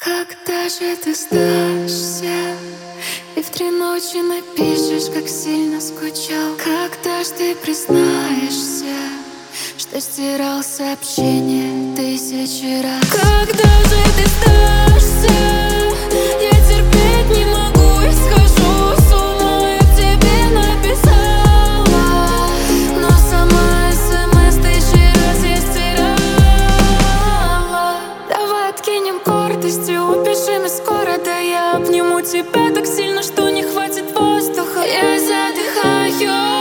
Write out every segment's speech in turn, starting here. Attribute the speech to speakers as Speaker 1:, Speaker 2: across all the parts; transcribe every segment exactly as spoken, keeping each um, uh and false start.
Speaker 1: Когда же ты сдашься и в три ночи напишешь, как сильно скучал? Когда ж ты признаешься, что стирал сообщения тысячи раз? Когда же ты сдашься? Я терпеть не могу и схожу с ума. Я тебе написала, но сама смс тысячи раз я стирала. Давай откинем гордость и убежим из города. Я обниму тебя так сильно, что не хватит воздуха. Я задыхаюсь,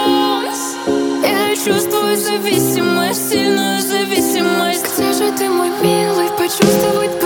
Speaker 1: я чувствую зависимость, сильную зависимость. Где же ты, мой милый, почувствовать